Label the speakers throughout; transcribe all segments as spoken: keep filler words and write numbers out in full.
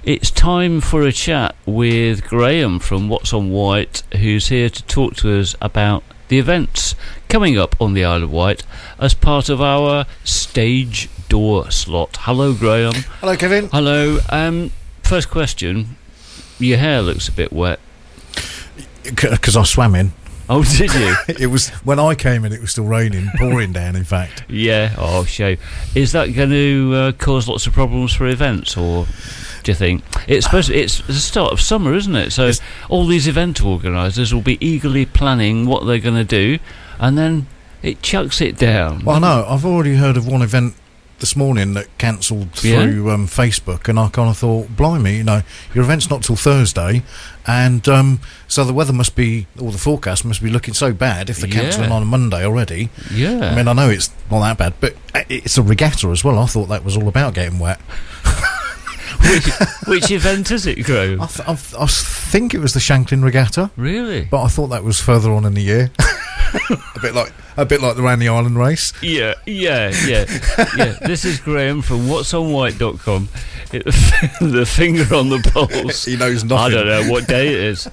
Speaker 1: It's time for a chat with Graham from What's on White, who's here to talk to us about the events coming up on the Isle of Wight as part of our stage door slot. Hello, Graham.
Speaker 2: Hello, Kevin.
Speaker 1: Hello. Um, first question. Your hair looks a bit wet.
Speaker 2: Because I swam in.
Speaker 1: Oh, did you?
Speaker 2: It was when I came in. It was still raining, pouring down. In fact.
Speaker 1: Yeah. Oh, shame. Is that going to uh, cause lots of problems for events, or do you think it's supposed? To, it's the start of summer, isn't it? So it's, all these event organisers will be eagerly planning what they're going to do, and then it chucks it down.
Speaker 2: Well, no, I've already heard of one event this morning that cancelled through yeah? um, Facebook, and I kind of thought, blimey, you know, your event's not till Thursday, and um, so the weather must be, or the forecast must be looking so bad if they're
Speaker 1: yeah.
Speaker 2: cancelling on a Monday already.
Speaker 1: Yeah.
Speaker 2: I mean, I know it's not that bad, but it's a regatta as well. I thought that was all about getting wet.
Speaker 1: which, which event is it, Graham?
Speaker 2: I, th- I, th- I think it was the Shanklin Regatta.
Speaker 1: Really?
Speaker 2: But I thought that was further on in the year. a bit like a bit like the Round the Island race.
Speaker 1: Yeah, yeah, yeah, yeah. This is Graham from whats on white dot com. It, the finger on the pulse.
Speaker 2: He knows nothing.
Speaker 1: I don't know what day it is.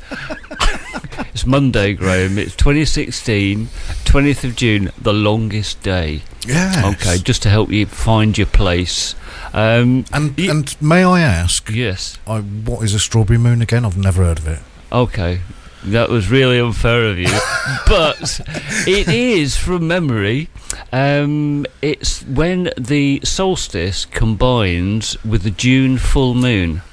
Speaker 1: It's Monday, Graham. It's twenty sixteen, twentieth of June, the longest day.
Speaker 2: Yeah.
Speaker 1: Okay, just to help you find your place. Um,
Speaker 2: and
Speaker 1: y-
Speaker 2: and may I ask?
Speaker 1: Yes.
Speaker 2: I, what is a strawberry moon again? I've never heard of it.
Speaker 1: Okay. That was really unfair of you. But it is, from memory, um, it's when the solstice combines with the June full moon.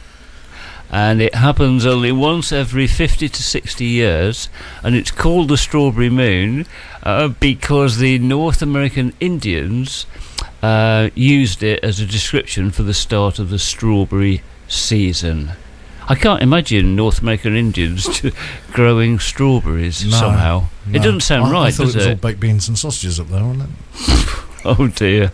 Speaker 1: And it happens only once every fifty to sixty years. And it's called the strawberry moon uh, because the North American Indians uh, used it as a description for the start of the strawberry season. I can't imagine North American Indians growing strawberries no, somehow. No. It doesn't sound
Speaker 2: I,
Speaker 1: right,
Speaker 2: I thought
Speaker 1: does
Speaker 2: it? was
Speaker 1: it?
Speaker 2: all baked beans and sausages up there, wasn't it?
Speaker 1: Oh dear.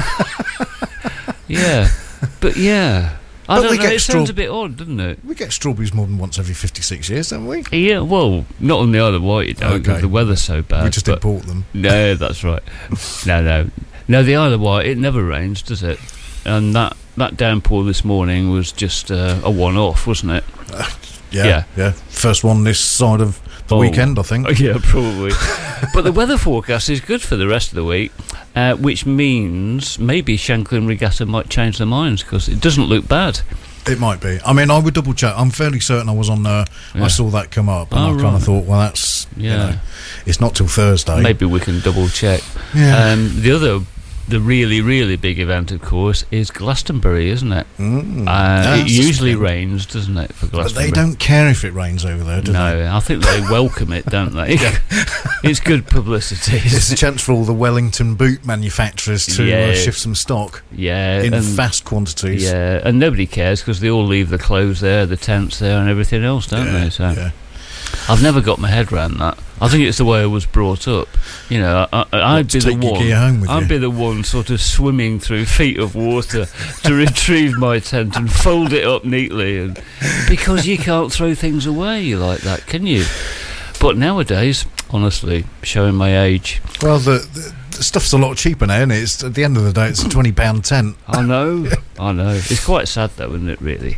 Speaker 1: Yeah, but yeah, I
Speaker 2: but
Speaker 1: don't know. It
Speaker 2: straw-
Speaker 1: sounds a bit odd, doesn't it?
Speaker 2: We get strawberries more than once every fifty-six years, don't we?
Speaker 1: Yeah, well, not on the Isle of Wight, you don't, because
Speaker 2: okay.
Speaker 1: the weather's so bad.
Speaker 2: We just import them.
Speaker 1: No, that's right. no, no, no. The Isle of Wight, it never rains, does it? And that. That downpour this morning was just uh, a one-off, wasn't it?
Speaker 2: Uh, yeah,
Speaker 1: yeah,
Speaker 2: yeah. First one this side of the
Speaker 1: oh,
Speaker 2: weekend, I think.
Speaker 1: Yeah, probably. But the weather forecast is good for the rest of the week, uh, which means maybe Shanklin Regatta might change their minds because it doesn't look bad.
Speaker 2: It might be. I mean, I would double check. I'm fairly certain I was on there. Yeah. I saw that come up, and
Speaker 1: oh,
Speaker 2: I kind
Speaker 1: right.
Speaker 2: of thought, well, that's yeah. You know, it's not till Thursday.
Speaker 1: Maybe we can double check.
Speaker 2: Yeah.
Speaker 1: Um, the other. The really, really big event, of course, is Glastonbury, isn't it?
Speaker 2: Mm.
Speaker 1: Uh, it usually rains, doesn't it, for Glastonbury?
Speaker 2: But they don't care if it rains over there, do
Speaker 1: no,
Speaker 2: they?
Speaker 1: No, I think they welcome it, don't they? It's good publicity.
Speaker 2: It's a chance for all the Wellington boot manufacturers to
Speaker 1: yeah.
Speaker 2: uh, shift some stock
Speaker 1: yeah,
Speaker 2: in
Speaker 1: and,
Speaker 2: vast quantities.
Speaker 1: Yeah, and nobody cares because they all leave the clothes there, the tents there and everything else, don't
Speaker 2: yeah,
Speaker 1: they? So
Speaker 2: yeah.
Speaker 1: I've never got my head around that. I think it's the way I was brought up. You know, I, I, I'd
Speaker 2: what,
Speaker 1: be the
Speaker 2: take your
Speaker 1: one.
Speaker 2: gear home with
Speaker 1: I'd
Speaker 2: you?
Speaker 1: be the one sort of swimming through feet of water to retrieve my tent and fold it up neatly, and because you can't throw things away like that, can you? But nowadays, honestly, showing my age.
Speaker 2: Well, the, the, the stuff's a lot cheaper now, isn't it? It's, at the end of the day, it's a twenty pound tent.
Speaker 1: I know, I know. It's quite sad, though, isn't it, really?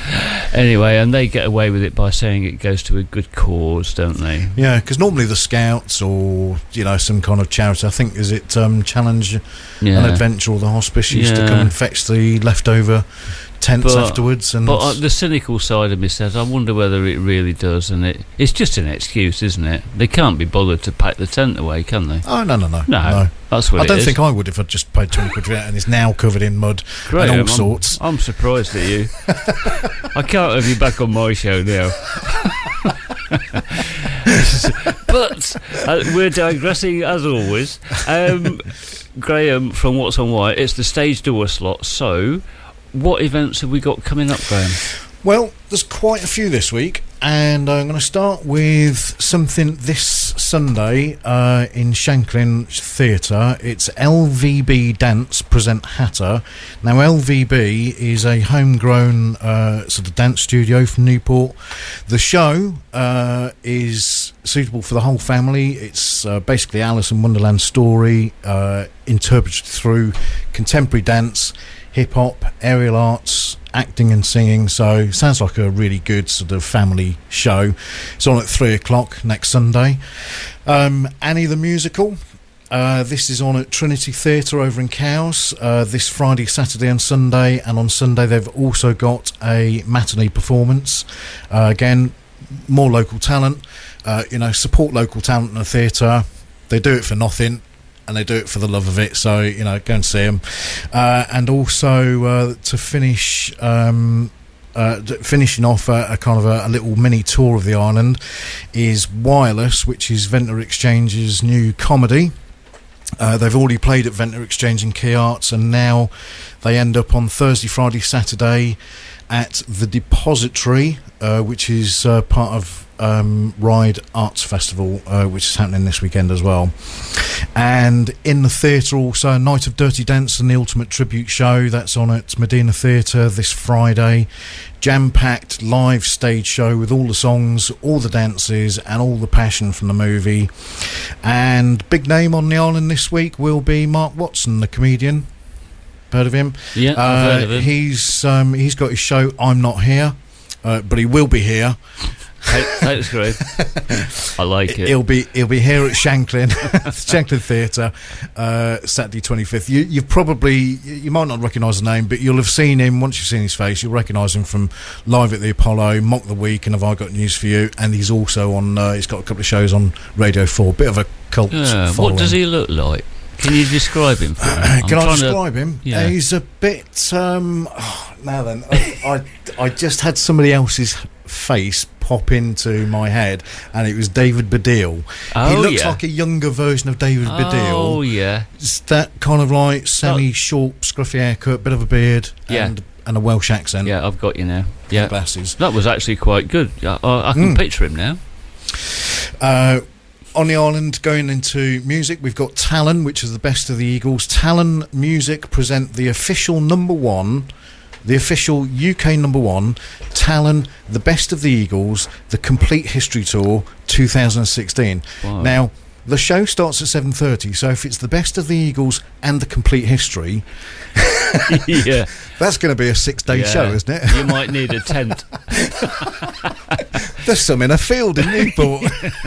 Speaker 1: Anyway, and they get away with it by saying it goes to a good cause, don't they?
Speaker 2: Yeah, because normally the Scouts or, you know, some kind of charity, I think, is it um, Challenge
Speaker 1: yeah.
Speaker 2: and Adventure or the Hospice used
Speaker 1: yeah.
Speaker 2: to come and fetch the leftover tents
Speaker 1: but,
Speaker 2: afterwards. And
Speaker 1: but uh, the cynical side of me says, I wonder whether it really does, and it it's just an excuse, isn't it? They can't be bothered to pack the tent away, can they?
Speaker 2: Oh, no, no, no.
Speaker 1: No,
Speaker 2: no.
Speaker 1: that's what
Speaker 2: I
Speaker 1: it
Speaker 2: don't
Speaker 1: is.
Speaker 2: think I would if I'd just paid twenty quid for it and it's now covered in mud
Speaker 1: Graham,
Speaker 2: and all
Speaker 1: I'm,
Speaker 2: sorts.
Speaker 1: I'm surprised at you. I can't have you back on my show now. But uh, we're digressing as always. Um, Graham from What's on White, it's the stage door slot. So, what events have we got coming up, Graham?
Speaker 2: Well, there's quite a few this week, and I'm going to start with something this Sunday uh, in Shanklin Theatre. It's L V B Dance present Hatter. Now, L V B is a homegrown uh, sort of dance studio from Newport. The show uh, is suitable for the whole family. It's uh, basically Alice in Wonderland story uh, interpreted through contemporary dance, hip hop, aerial arts, acting and singing. So sounds like a really good sort of family show. It's on at three o'clock next Sunday. Um, Annie the Musical. Uh, this is on at Trinity Theatre over in Cowes uh, this Friday, Saturday and Sunday, and on Sunday they've also got a matinee performance. Uh, again, more local talent. Uh, you know, support local talent in the theatre. They do it for nothing, and they do it for the love of it. So, you know, go and see them. Uh, and also uh, to finish... Um, Uh, finishing off a, a kind of a, a little mini tour of the island is Wireless, which is Ventnor Exchange's new comedy. Uh, they've already played at Ventnor Exchange and Key Arts, and now they end up on Thursday, Friday, Saturday at the Depository, uh, which is uh, part of um, Ride Arts Festival, uh, which is happening this weekend as well. And in the theatre also, a Night of Dirty Dance and the Ultimate Tribute Show. That's on at Medina Theatre this Friday. Jam-packed live stage show with all the songs, all the dances and all the passion from the movie. And big name on the island this week will be Mark Watson, the comedian. Heard of him?
Speaker 1: Yeah, I've
Speaker 2: uh,
Speaker 1: heard of him.
Speaker 2: He's, um, he's got his show I'm Not Here, uh, but he will be here.
Speaker 1: That's great. I like it.
Speaker 2: He'll be he'll be here at Shanklin, Shanklin Theatre, uh, Saturday twenty-fifth. You you've probably you might not recognise the name, but you'll have seen him once you've seen his face. You'll recognise him from Live at the Apollo, Mock the Week, and Have I Got News for You? And he's also on. Uh, he's got a couple of shows on Radio Four. Bit of a cult.
Speaker 1: Yeah,
Speaker 2: following.
Speaker 1: what does he look like? Can you describe him for me? I'm
Speaker 2: Can I
Speaker 1: trying
Speaker 2: describe
Speaker 1: to,
Speaker 2: him?
Speaker 1: Yeah.
Speaker 2: Uh, he's a bit. Um, oh, now then, I, I I just had somebody else's face pop into my head, and it was David Baddiel.
Speaker 1: Oh,
Speaker 2: he looks
Speaker 1: yeah.
Speaker 2: like a younger version of David Baddiel.
Speaker 1: Oh yeah,
Speaker 2: It's that kind of like semi-short, scruffy haircut, bit of a beard,
Speaker 1: Yeah.
Speaker 2: and and a Welsh accent.
Speaker 1: yeah. I've got you now.
Speaker 2: and
Speaker 1: Yeah,
Speaker 2: glasses.
Speaker 1: that was actually quite good. I, I, I can
Speaker 2: Mm.
Speaker 1: picture him now.
Speaker 2: Uh, on the island, going into music, we've got Talon, which is the best of the Eagles. Talon Music present the official number one, the official U K number one, Talon, the best of the Eagles, the Complete History Tour two thousand sixteen.
Speaker 1: Wow.
Speaker 2: Now, the show starts at seven thirty, so if it's the best of the Eagles and the Complete History,
Speaker 1: Yeah,
Speaker 2: that's going to be a six-day
Speaker 1: yeah.
Speaker 2: show, isn't it?
Speaker 1: You might need a tent.
Speaker 2: There's some in a field in Newport.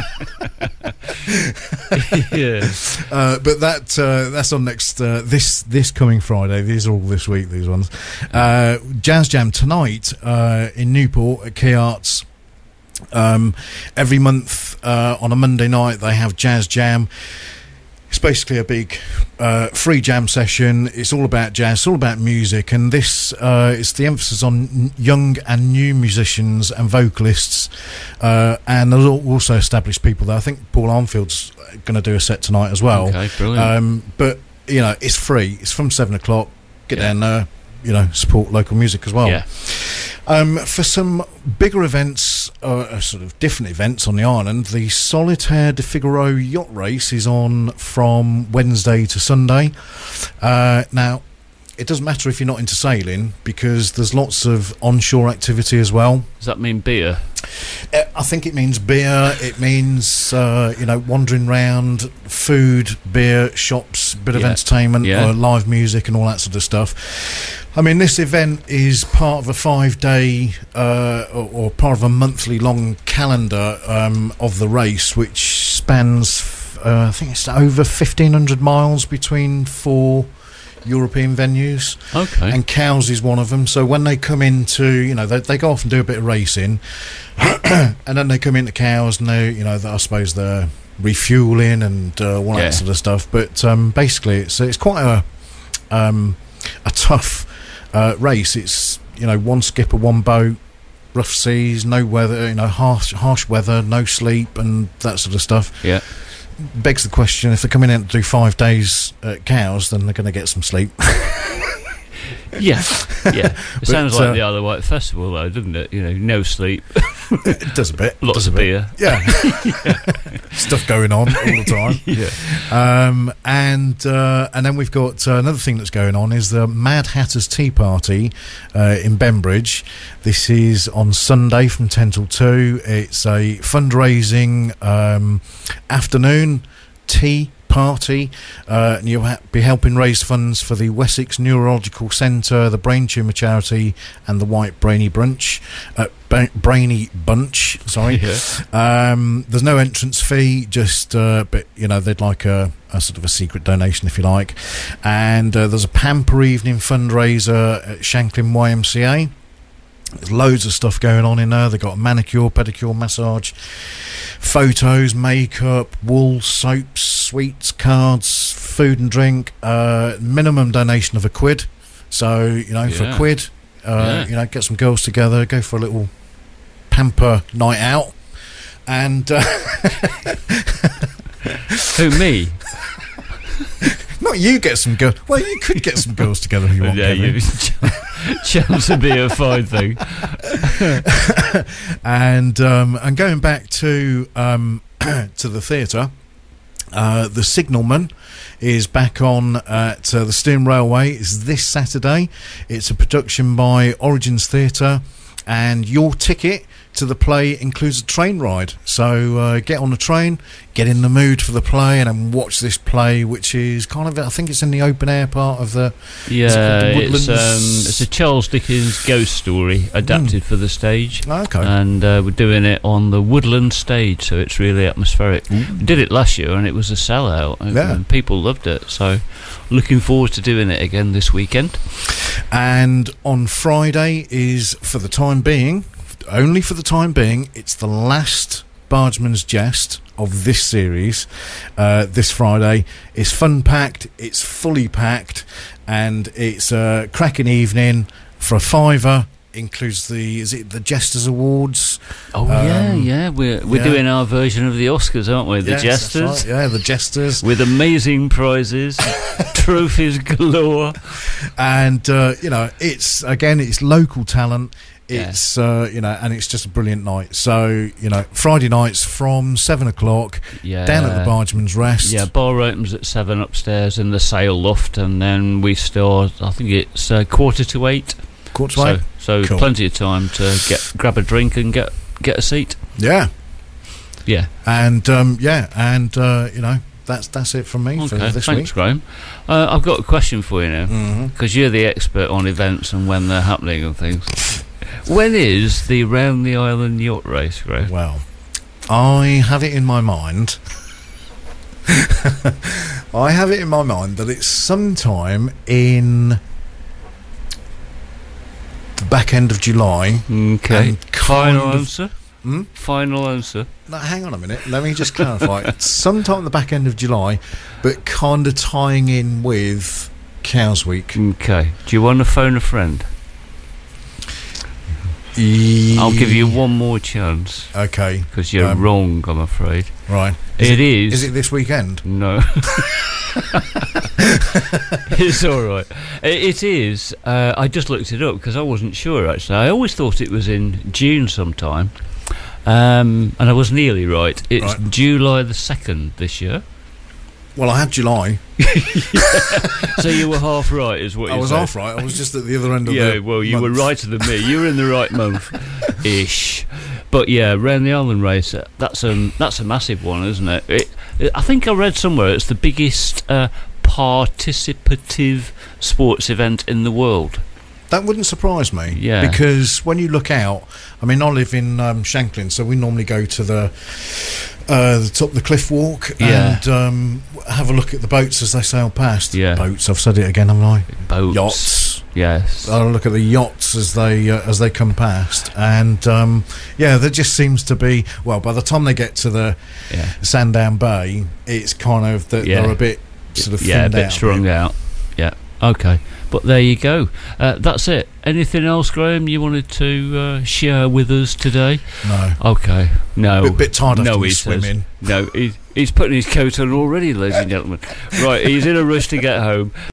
Speaker 1: Yeah.
Speaker 2: Uh, but that uh, that's on next uh, this this coming Friday. These are all this week. These ones. Uh, Jazz Jam tonight uh, in Newport at Key Arts. Um, every month uh, on a Monday night they have Jazz Jam. It's basically a big uh, free jam session. It's all about jazz, it's all about music, and this uh, it's the emphasis on n- young and new musicians and vocalists, uh, and there's al- also established people there. I think Paul Armfield's going to do a set tonight as well.
Speaker 1: Okay, brilliant.
Speaker 2: Um, but you know, it's free. It's from seven o'clock. Get
Speaker 1: Yeah.
Speaker 2: down there. You know, support local music as well.
Speaker 1: Yeah.
Speaker 2: Um, for some bigger events, uh, sort of different events on the island, the Solitaire de Figaro yacht race is on from Wednesday to Sunday. Uh, now, it doesn't matter if you're not into sailing, because there's lots of onshore activity as well.
Speaker 1: Does that mean beer?
Speaker 2: Uh, I think it means beer, it means, uh, you know, wandering round, food, beer, shops, bit of
Speaker 1: Yeah.
Speaker 2: entertainment,
Speaker 1: Yeah.
Speaker 2: uh, live music and all that sort of stuff. I mean, this event is part of a five-day uh, or, or part of a monthly-long calendar um, of the race, which spans, uh, I think it's over fifteen hundred miles between four European venues.
Speaker 1: Okay.
Speaker 2: And Cowes is one of them. So when they come into, you know, they, they go off and do a bit of racing, and then they come into Cowes and they, you know, I suppose they're refueling and uh, all
Speaker 1: Yeah.
Speaker 2: that sort of stuff. But um, basically, it's it's quite a um, a tough uh, race. It's, you know, one skipper, one boat, rough seas, no weather, you know, harsh harsh weather, no sleep, and that sort of stuff.
Speaker 1: Yeah.
Speaker 2: Begs the question: if they're coming in to do five days at Cowes, then they're going to get some sleep.
Speaker 1: Yeah, yeah. It sounds
Speaker 2: uh,
Speaker 1: like the Isle of Wight Festival, though, doesn't it? You know, no sleep,
Speaker 2: It does a bit.
Speaker 1: lots
Speaker 2: does a
Speaker 1: of
Speaker 2: bit.
Speaker 1: beer.
Speaker 2: Yeah. Stuff going on all the time.
Speaker 1: Yeah.
Speaker 2: Um, and uh, and then we've got uh, another thing that's going on is the Mad Hatter's Tea Party uh, in Bembridge. This is on Sunday from ten till two. It's a fundraising um, afternoon tea party, uh, and you'll ha- be helping raise funds for the Wessex Neurological Centre, the Brain Tumour Charity, and the White Brainy Brunch. Uh, ba- Brainy Bunch, sorry.
Speaker 1: Yeah.
Speaker 2: Um, there's no entrance fee, just, uh, but, you know, they'd like a, a sort of a secret donation, if you like. And uh, there's a Pamper Evening fundraiser at Shanklin Y M C A. There's loads of stuff going on in there. They've got manicure, pedicure, massage, photos, makeup, wool, soaps, sweets, cards, food and drink. Uh, minimum donation of a quid. So, you know,
Speaker 1: Yeah.
Speaker 2: for a quid, uh,
Speaker 1: Yeah.
Speaker 2: you know, get some girls together, go for a little pamper night out. And uh,
Speaker 1: Who, me?
Speaker 2: not you get some girls. Well, you could get some girls together if you want.
Speaker 1: Yeah,
Speaker 2: Kevin.
Speaker 1: you, chance would be a fine thing.
Speaker 2: and um, and going back to um, to the theatre, uh, the Signalman is back on at uh, the Steam Railway. It's this Saturday. It's a production by Origins Theatre, and your ticket to the play includes a train ride. So uh, get on the train, get in the mood for the play, and then watch this play, which is kind of, I think it's in the open air part of the.
Speaker 1: Yeah,
Speaker 2: the
Speaker 1: it's um,
Speaker 2: Woodlands?
Speaker 1: it's a Charles Dickens ghost story adapted for the stage.
Speaker 2: Okay.
Speaker 1: And uh, we're doing it on the Woodland stage, so it's really atmospheric. We did it last year, and it was a sellout. and-
Speaker 2: Yeah.
Speaker 1: and people loved it. So, looking forward to doing it again this weekend.
Speaker 2: And on Friday is, for the time being, only for the time being, it's the last Bargeman's Jest of this series. Uh, this Friday is fun packed, it's fully packed, and it's a cracking evening for a fiver. Includes the, is it the Jesters Awards?
Speaker 1: Oh
Speaker 2: Um,
Speaker 1: yeah, yeah. We're we're
Speaker 2: yeah.
Speaker 1: doing our version of the Oscars, aren't we? The
Speaker 2: Yes, that's
Speaker 1: Jesters.
Speaker 2: right, yeah, the Jesters.
Speaker 1: With amazing prizes, trophies galore.
Speaker 2: And uh, you know, it's again, it's local talent.
Speaker 1: Yeah.
Speaker 2: It's uh, you know, and it's just a brilliant night. So you know, Friday nights from seven o'clock
Speaker 1: Yeah.
Speaker 2: down at the Bargeman's Rest.
Speaker 1: Yeah, bar opens at seven upstairs in the sail loft, and then we start. I think it's uh, quarter to eight.
Speaker 2: Quarter to
Speaker 1: So,
Speaker 2: eight.
Speaker 1: so
Speaker 2: Cool.
Speaker 1: plenty of time to get grab a drink and get get a seat.
Speaker 2: Yeah,
Speaker 1: Yeah.
Speaker 2: and um, yeah, and uh, you know, that's that's it from me for
Speaker 1: Okay.
Speaker 2: this
Speaker 1: Thanks,
Speaker 2: week.
Speaker 1: Graham. Uh, I've got a question for you now,
Speaker 2: Mm-hmm.
Speaker 1: because you're the expert on events and when they're happening and things. When is the Round the Island yacht race, Graham?
Speaker 2: Well, I have it in my mind. I have it in my mind that it's sometime in the back end of July.
Speaker 1: Okay.
Speaker 2: And kind
Speaker 1: Final
Speaker 2: of-
Speaker 1: answer.
Speaker 2: Hmm?
Speaker 1: Final answer.
Speaker 2: No, hang on a minute. Let me just clarify. It's sometime at the back end of July, but kind of tying in with Cows Week.
Speaker 1: Okay. Do you want to phone a friend? I'll give you one more chance,
Speaker 2: Okay,
Speaker 1: because you're
Speaker 2: Um,
Speaker 1: wrong, I'm afraid.
Speaker 2: right.
Speaker 1: It is.
Speaker 2: Is it this weekend?
Speaker 1: No. It's all right. It, it is. Uh, I just looked it up because I wasn't sure, actually. I always thought it was in June sometime. Um, and I was nearly right. It's
Speaker 2: Right.
Speaker 1: July the second this year.
Speaker 2: Well, I had July.
Speaker 1: So you were half right, is what
Speaker 2: I
Speaker 1: you
Speaker 2: was
Speaker 1: said.
Speaker 2: half right. I was just at the other end of
Speaker 1: Yeah,
Speaker 2: the
Speaker 1: well, you were
Speaker 2: month.
Speaker 1: righter than me. You were in the right month, ish. But yeah, round the island race. uh, That's a that's a massive one, isn't it? it, it I think I read somewhere it's the biggest uh, participative sports event in the world.
Speaker 2: That wouldn't surprise me.
Speaker 1: Yeah.
Speaker 2: Because when you look out, I mean, I live in um, Shanklin, so we normally go to the uh, the top of the cliff walk
Speaker 1: Yeah.
Speaker 2: and um, have a look at the boats as they sail past.
Speaker 1: Yeah.
Speaker 2: Boats. I've said it again, haven't I?
Speaker 1: Boats,
Speaker 2: Yachts.
Speaker 1: Yes.
Speaker 2: I look at the yachts as they uh, as they come past, and um, yeah, there just seems to be. Well, by the time they get to the
Speaker 1: Yeah.
Speaker 2: Sandown Bay, it's kind of that
Speaker 1: Yeah.
Speaker 2: they're a bit sort of
Speaker 1: Yeah, a
Speaker 2: thinned
Speaker 1: bit
Speaker 2: out
Speaker 1: strung out. Yeah. Okay. But there you go. Uh, that's it. Anything else, Graham, you wanted to uh, share with us today?
Speaker 2: No,
Speaker 1: Okay. No.
Speaker 2: bit, bit tired
Speaker 1: no,
Speaker 2: after
Speaker 1: he
Speaker 2: we
Speaker 1: says.
Speaker 2: swimming.
Speaker 1: No, he's, he's putting his coat on already, ladies and gentlemen. Right, he's in a rush to get home.